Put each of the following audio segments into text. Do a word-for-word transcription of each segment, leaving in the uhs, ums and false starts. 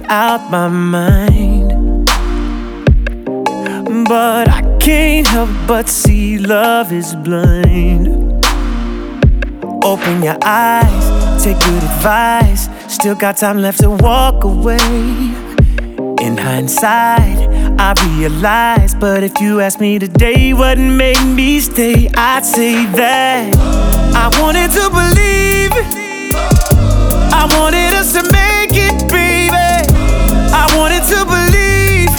out my mind. But I can't help but see love is blind. Open your eyes, take good advice. Still got time left to walk away. In hindsight, I realize, but if you ask me today what made me stay, I'd say that I wanted to believe. I wanted us to make it, baby. I wanted to believe.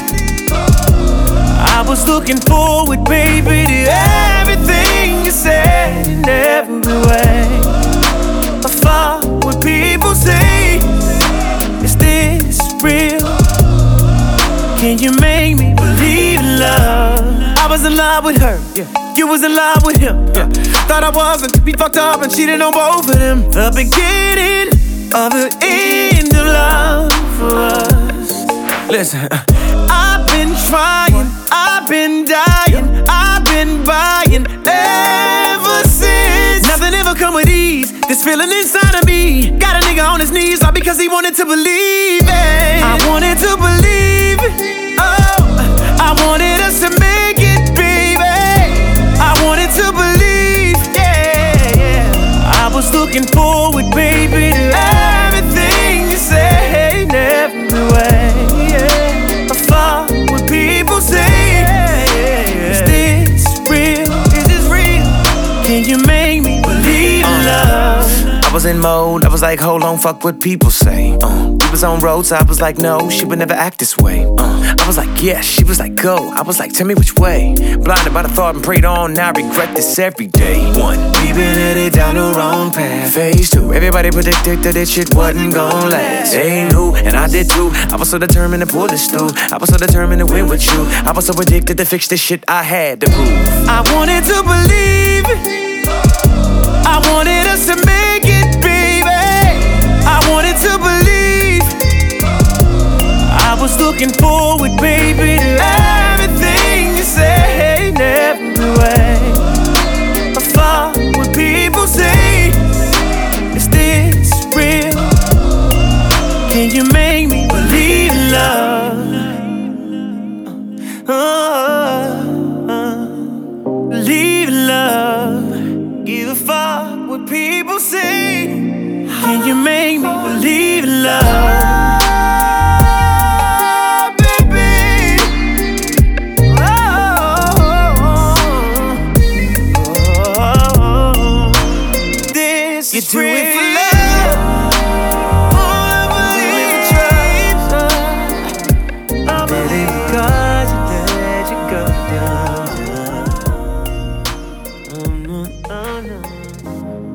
I was looking forward, baby, to everything you said in every way. I thought what people say, is this real? Can you make me believe in love? I was in love with her, yeah. You was in love with him, yeah. Thought I wasn't, we fucked up and cheated on both of them. The beginning of the end of love for us. Listen, I've been trying, I've been dying, I've been buying ever since. Nothing ever come with ease. This feeling inside of me got a nigga on his knees, all because he wanted to believe it. I wanted to believe. Oh, I wanted us to make it, baby. I wanted to believe, yeah, yeah. I was looking forward, baby, to everything you say in every way, yeah. I thought what people say, yeah, yeah, yeah. Is this real? Is this real? Can you make me believe in love? I was in mode, I was like, hold on, fuck what people say. Uh, we was on roads, I was like, no, she would never act this way. Uh, I was like, yes, she was like, go. I was like, tell me which way. Blinded by the thought and prayed on, now I regret this every day. One, we been headed down the wrong path. Phase two, everybody predicted that this shit wasn't gon' last. They knew, and I did too. I was so determined to pull this through. I was so determined to win with you. I was so addicted to fix this shit I had to prove. I wanted to believe. I wanted us to make it, baby. I wanted to believe. I was looking forward, baby, to everything you say in every way. I thought what people say, is this real? Can you make me believe in love? Oh, oh, oh. Believe in love. Give a fuck what people say. Can you make me believe in love? You do it for love. Oh, I believe it, I believe because you let you go down. Oh no, oh no.